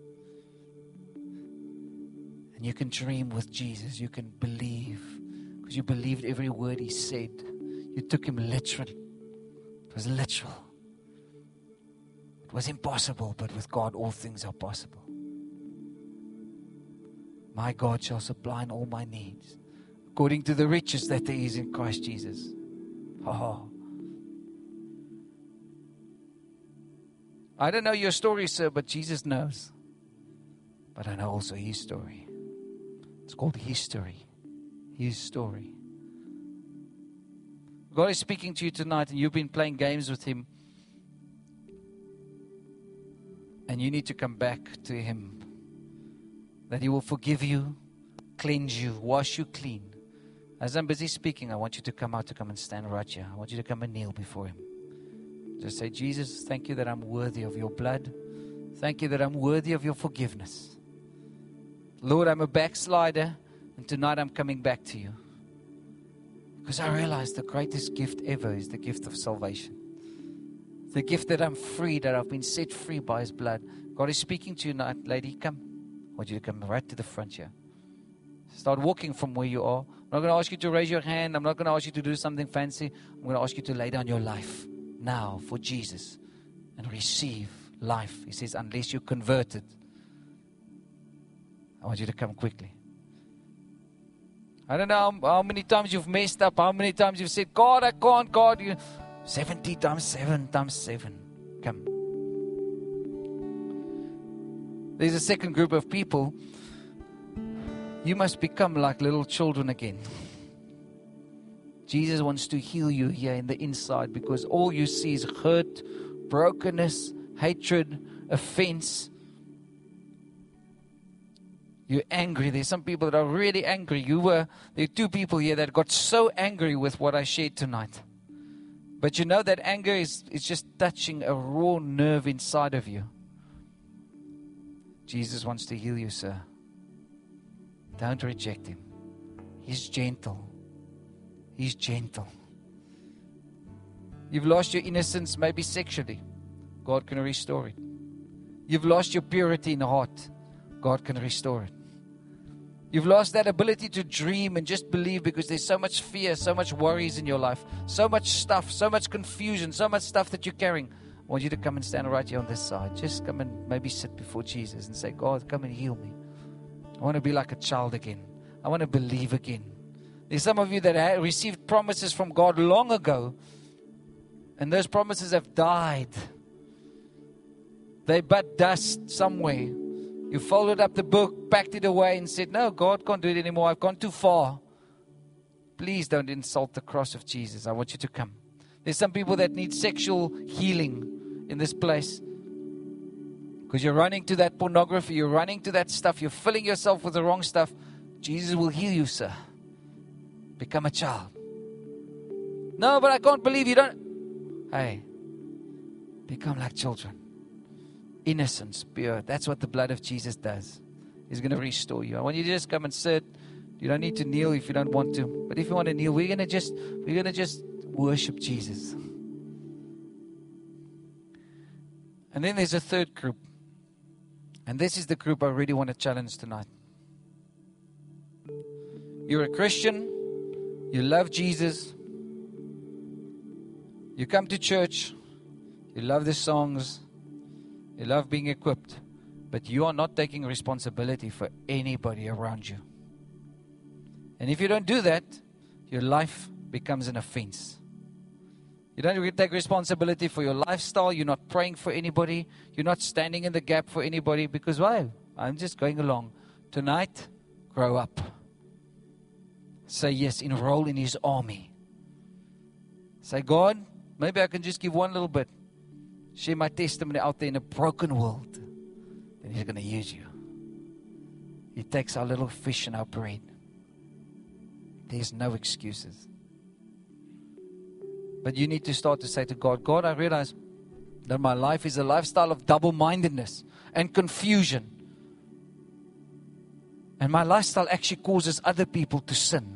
And you can dream with Jesus. You can believe. Because you believed every word He said. You took Him literally. It was literal. It was impossible, but with God all things are possible. My God shall supply in all my needs, according to the riches that there is in Christ Jesus. Oh. I don't know your story, sir, but Jesus knows. But I know also His story. It's called history. His story. God is speaking to you tonight, and you've been playing games with Him. And you need to come back to Him. That He will forgive you, cleanse you, wash you clean. As I'm busy speaking, I want you to come out, to come and stand right here. I want you to come and kneel before Him. Just say, Jesus, thank you that I'm worthy of your blood. Thank you that I'm worthy of your forgiveness. Lord, I'm a backslider, and tonight I'm coming back to you. Because I realize the greatest gift ever is the gift of salvation. The gift that I'm free, that I've been set free by His blood. God is speaking to you tonight, lady. Come. I want you to come right to the front here. Start walking from where you are. I'm not going to ask you to raise your hand. I'm not going to ask you to do something fancy. I'm going to ask you to lay down your life now for Jesus and receive life. He says, unless you're converted. I want you to come quickly. I don't know how many times you've messed up, how many times you've said, God, I can't, God. 70 times 7 times 7. Come. There's a second group of people. You must become like little children again. Jesus wants to heal you here in the inside, because all you see is hurt, brokenness, hatred, offense. You're angry. There's some people that are really angry. There are 2 people here that got so angry with what I shared tonight. But you know that anger is just touching a raw nerve inside of you. Jesus wants to heal you, sir. Don't reject Him. He's gentle. He's gentle. You've lost your innocence, maybe sexually. God can restore it. You've lost your purity in the heart. God can restore it. You've lost that ability to dream and just believe because there's so much fear, so much worries in your life, so much stuff, so much confusion, so much stuff that you're carrying. I want you to come and stand right here on this side. Just come and maybe sit before Jesus and say, God, come and heal me. I want to be like a child again. I want to believe again. There's some of you that have received promises from God long ago, and those promises have died. They but dust somewhere. You folded up the book, packed it away, and said, no, God can't do it anymore. I've gone too far. Please don't insult the cross of Jesus. I want you to come. There's some people that need sexual healing in this place. Because you're running to that pornography. You're running to that stuff. You're filling yourself with the wrong stuff. Jesus will heal you, sir. Become a child. No, but I can't believe you don't. Hey, become like children. Innocence, pure. That's what the blood of Jesus does. He's going to restore you. I want you to just come and sit. You don't need to kneel if you don't want to. But if you want to kneel, we're going to just worship Jesus. And then there's a third group. And this is the group I really want to challenge tonight. You're a Christian. You love Jesus. You come to church. You love the songs. You love being equipped, but you are not taking responsibility for anybody around you. And if you don't do that, your life becomes an offense. You don't take responsibility for your lifestyle. You're not praying for anybody. You're not standing in the gap for anybody because, well, I'm just going along. Tonight, grow up. Say yes, enroll in His army. Say, God, maybe I can just give one little bit. Share my testimony out there in a broken world. Then He's going to use you. He takes our little fish and our bread. There's no excuses. But you need to start to say to God, God, I realize that my life is a lifestyle of double-mindedness and confusion. And my lifestyle actually causes other people to sin.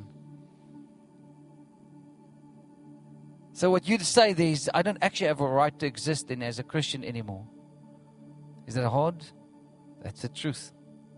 So what you say there is, I don't actually have a right to exist in as a Christian anymore. Is that hard? That's the truth.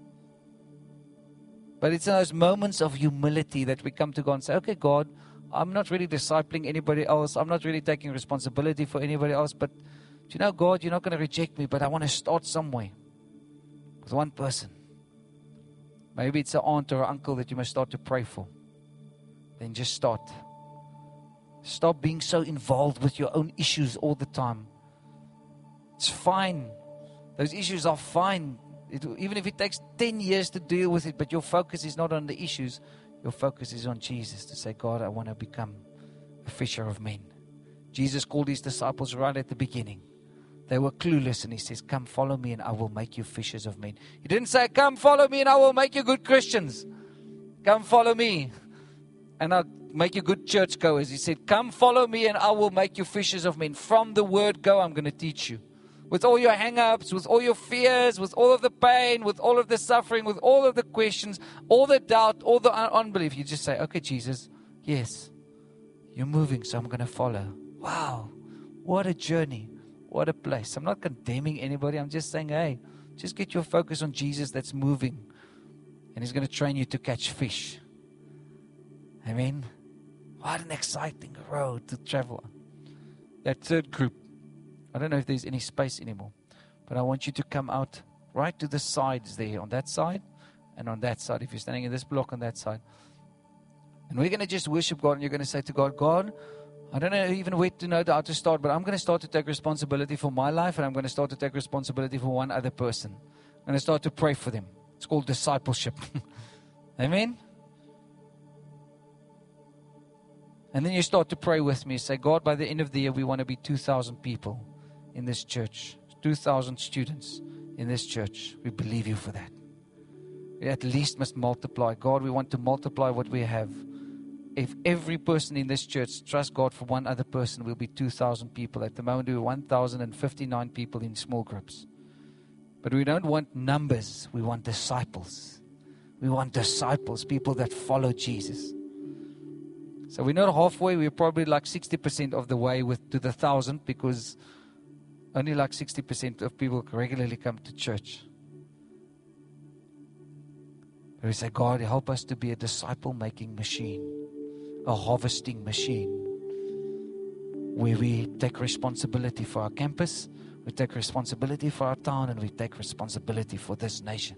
But it's in those moments of humility that we come to God and say, okay, God, I'm not really discipling anybody else. I'm not really taking responsibility for anybody else. But do you know, God, you're not going to reject me, but I want to start somewhere with one person. Maybe it's an aunt or an uncle that you must start to pray for. Then just start. Stop being so involved with your own issues all the time. It's fine. Those issues are fine. Even if it takes 10 years to deal with it, but your focus is not on the issues. Your focus is on Jesus to say, God, I want to become a fisher of men. Jesus called His disciples right at the beginning. They were clueless and He says, come follow me and I will make you fishers of men. He didn't say, come follow me and I will make you good Christians. Come follow me and I'll make you good churchgoers. He said, come follow me and I will make you fishers of men. From the word go, I'm going to teach you. With all your hang-ups, with all your fears, with all of the pain, with all of the suffering, with all of the questions, all the doubt, all the unbelief, you just say, okay, Jesus, yes, you're moving, so I'm going to follow. Wow, what a journey. What a place. I'm not condemning anybody. I'm just saying, hey, just get your focus on Jesus that's moving. And He's going to train you to catch fish. Amen. What an exciting road to travel on. That third group. I don't know if there's any space anymore. But I want you to come out right to the sides there. On that side and on that side. If you're standing in this block on that side. And we're going to just worship God. And you're going to say to God, God, I don't know even where to know how to start, but I'm going to start to take responsibility for my life, and I'm going to start to take responsibility for one other person. I'm going to start to pray for them. It's called discipleship. Amen? And then you start to pray with me. Say, God, by the end of the year, we want to be 2,000 people in this church. 2,000 students in this church. We believe you for that. We at least must multiply. God, we want to multiply what we have. If every person in this church trusts God for one other person, we'll be 2,000 people. At the moment, we're 1,059 people in small groups. But we don't want numbers. We want disciples. We want disciples, people that follow Jesus. So we're not halfway. We're probably like 60% of the way to the 1,000, because only like 60% of people regularly come to church. But we say, God, help us to be a disciple-making machine, a harvesting machine, where we take responsibility for our campus, we take responsibility for our town, and we take responsibility for this nation.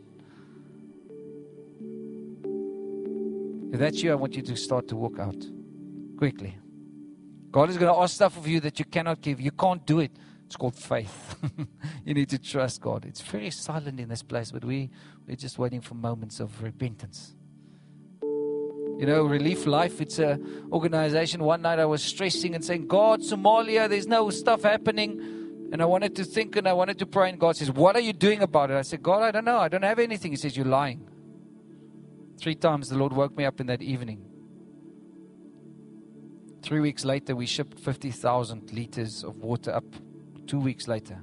If that's you, I want you to start to walk out quickly. God is going to ask stuff of you that you cannot give. You can't do it. It's called faith. You need to trust God. It's very silent in this place, but we're just waiting for moments of repentance. You know, Relief Life, it's an organization. One night I was stressing and saying, God, Somalia, there's no stuff happening. And I wanted to think and I wanted to pray. And God says, what are you doing about it? I said, God, I don't know. I don't have anything. He says, you're lying. 3 times the Lord woke me up in that evening. 3 weeks later, we shipped 50,000 liters of water up. 2 weeks later.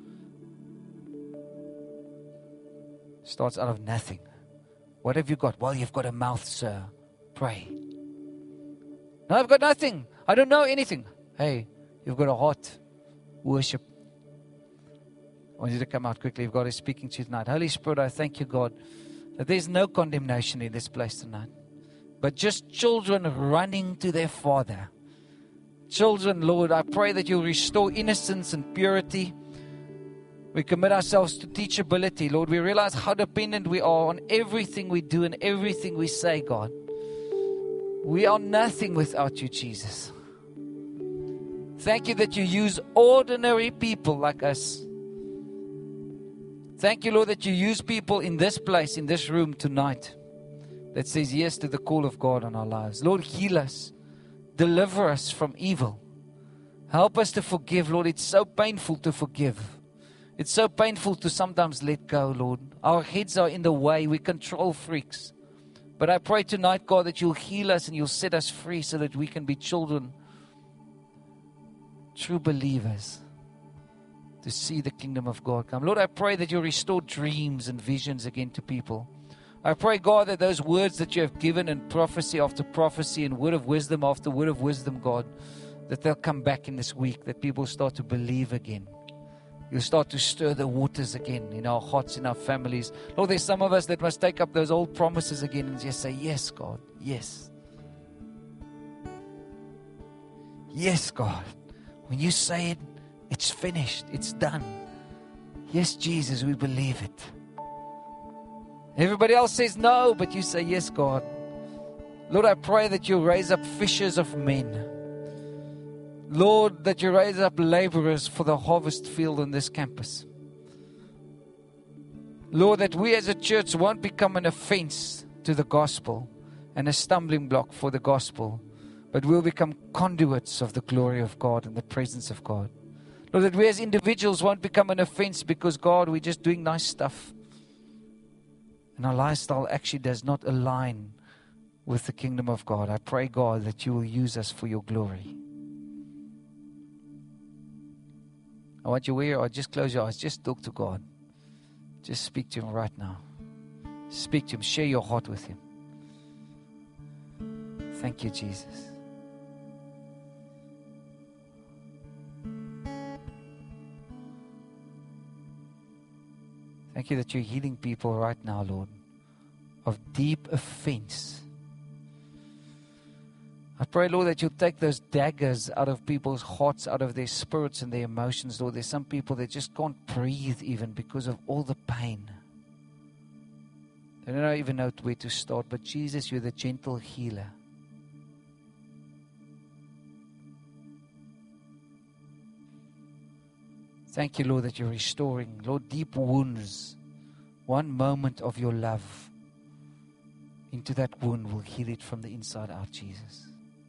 Starts out of nothing. What have you got? Well, you've got a mouth, sir. Pray. No, I've got nothing. I don't know anything. Hey, you've got a heart. Worship. I want you to come out quickly. If God is speaking to you tonight. Holy Spirit, I thank you, God, that there's no condemnation in this place tonight, but just children running to their Father. Children, Lord, I pray that you'll restore innocence and purity. We commit ourselves to teachability, Lord. We realize how dependent we are on everything we do and everything we say, God. We are nothing without you, Jesus. Thank you that you use ordinary people like us. Thank you, Lord, that you use people in this place, in this room tonight, that says yes to the call of God on our lives. Lord, heal us. Deliver us from evil. Help us to forgive, Lord. It's so painful to forgive. It's so painful to sometimes let go, Lord. Our heads are in the way. We control freaks. But I pray tonight, God, that you'll heal us and you'll set us free so that we can be children, true believers, to see the kingdom of God come. Lord, I pray that you'll restore dreams and visions again to people. I pray, God, that those words that you have given in prophecy after prophecy and word of wisdom after word of wisdom, God, that they'll come back in this week, that people start to believe again. You'll start to stir the waters again in our hearts, in our families. Lord, there's some of us that must take up those old promises again and just say, yes, God, yes. Yes, God. When you say it, it's finished, it's done. Yes, Jesus, we believe it. Everybody else says no, but you say, yes, God. Lord, I pray that you raise up fishers of men. Lord, that you raise up laborers for the harvest field on this campus. Lord, that we as a church won't become an offense to the gospel and a stumbling block for the gospel, but we'll become conduits of the glory of God and the presence of God. Lord, that we as individuals won't become an offense because, God, we're just doing nice stuff. And our lifestyle actually does not align with the kingdom of God. I pray, God, that you will use us for your glory. I want you where, or just close your eyes. Just talk to God. Just speak to him right now. Speak to him. Share your heart with him. Thank you, Jesus. Thank you that you're healing people right now, Lord, of deep offense. I pray, Lord, that you'll take those daggers out of people's hearts, out of their spirits and their emotions, Lord. There's some people that just can't breathe even because of all the pain. They don't even know where to start. But Jesus, you're the gentle healer. Thank you, Lord, that you're restoring, Lord, deep wounds. One moment of your love into that wound will heal it from the inside out, Jesus.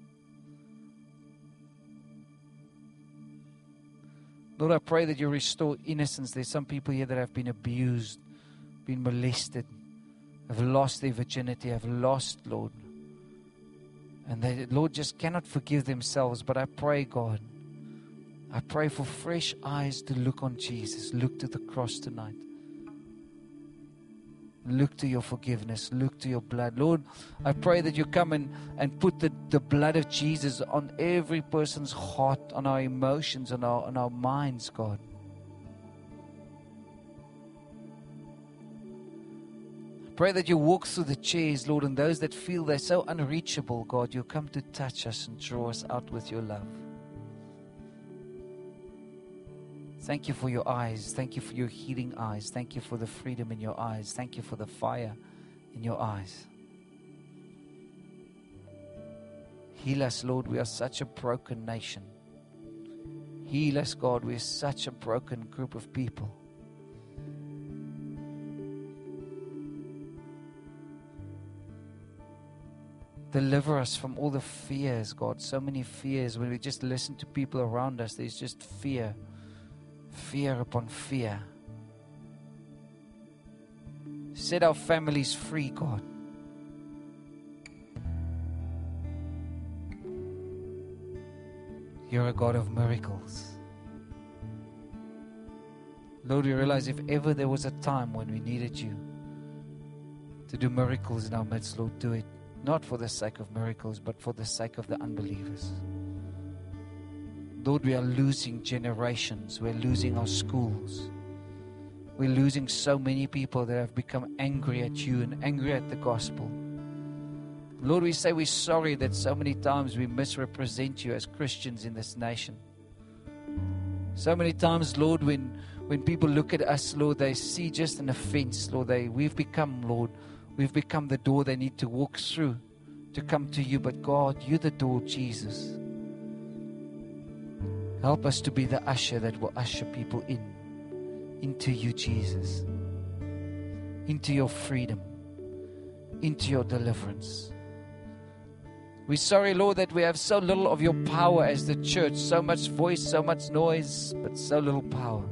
Lord, I pray that you restore innocence. There's some people here that have been abused, been molested, have lost their virginity, have lost, Lord. And they, Lord, just cannot forgive themselves. But I pray, God, I pray for fresh eyes to look on Jesus. Look to the cross tonight. Look to your forgiveness. Look to your blood. Lord, I pray that you come and put the blood of Jesus on every person's heart, on our emotions, on our minds, God. Pray that you walk through the chairs, Lord, and those that feel they're so unreachable, God, you come to touch us and draw us out with your love. Thank you for your eyes. Thank you for your healing eyes. Thank you for the freedom in your eyes. Thank you for the fire in your eyes. Heal us, Lord. We are such a broken nation. Heal us, God. We are such a broken group of people. Deliver us from all the fears, God. So many fears. When we just listen to people around us, there's just fear. Fear upon fear. Set our families free, God. You're a God of miracles. Lord, we realize if ever there was a time when we needed you to do miracles in our midst, Lord, do it. Not for the sake of miracles, but for the sake of the unbelievers. Lord, we are losing generations. We're losing our schools. We're losing so many people that have become angry at you and angry at the gospel. Lord, we say we're sorry that so many times we misrepresent you as Christians in this nation. So many times, Lord, when people look at us, Lord, they see just an offense, Lord. We've become the door they need to walk through to come to you. But God, you're the door, Jesus. Help us to be the usher that will usher people into you, Jesus. Into your freedom. Into your deliverance. We're sorry, Lord, that we have so little of your power as the church. So much voice, so much noise, but so little power.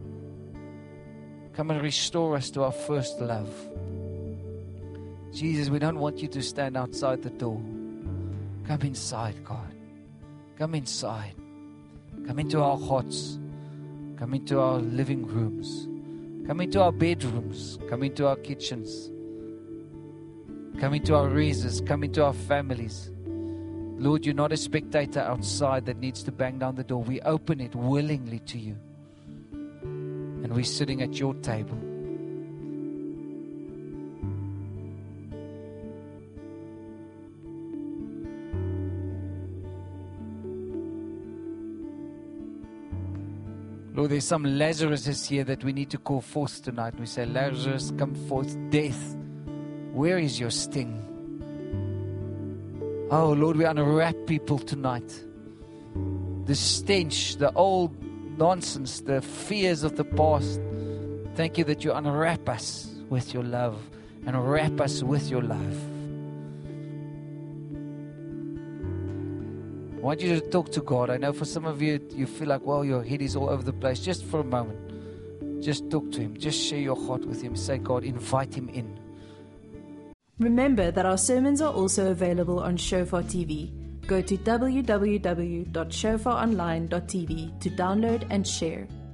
Come and restore us to our first love. Jesus, we don't want you to stand outside the door. Come inside, God. Come inside. Come into our hearts. Come into our living rooms. Come into our bedrooms. Come into our kitchens. Come into our raises. Come into our families. Lord, you're not a spectator outside that needs to bang down the door. We open it willingly to you. And we're sitting at your table. Lord, there's some Lazaruses here that we need to call forth tonight. We say, Lazarus, come forth. Death, where is your sting? Oh, Lord, we unwrap people tonight. The stench, the old nonsense, the fears of the past. Thank you that you unwrap us with your love and wrap us with your love. I want you to talk to God. I know for some of you, you feel like, well, your head is all over the place. Just for a moment, just talk to Him. Just share your heart with Him. Say, God, invite Him in. Remember that our sermons are also available on Shofar TV. Go to www.shofaronline.tv to download and share.